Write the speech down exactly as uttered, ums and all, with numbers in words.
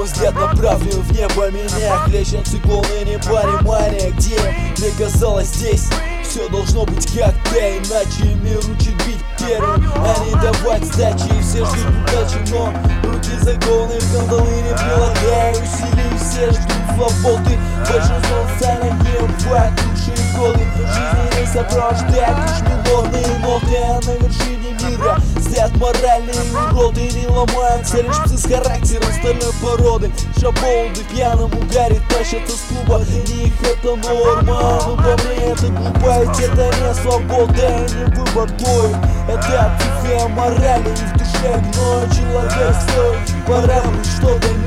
Мой взгляд направлен в небо, меня хлещет циклоны непонимания, где мне казалось здесь все должно быть как-то иначе. Мир учит бить первым, а не давать сдачи. И все ждут удачи, но руки закованы в кандалы, не прилагая усилий. Все ждут свободы, большинство социальных не бывает лучшие годы. Жизни не сопровождает лишь миллионные ноты, а на вершине мира стоят моральные уроды. Не ломаются лишь псы с характером стальной породы. Шаболды пьяным угаре тащат из клуба, для них это норма, но по мне это глупо. Ведь это не свобода, не выбор твой. Это отсутствие морали, и в душе гной человек свой. Пора быть что-то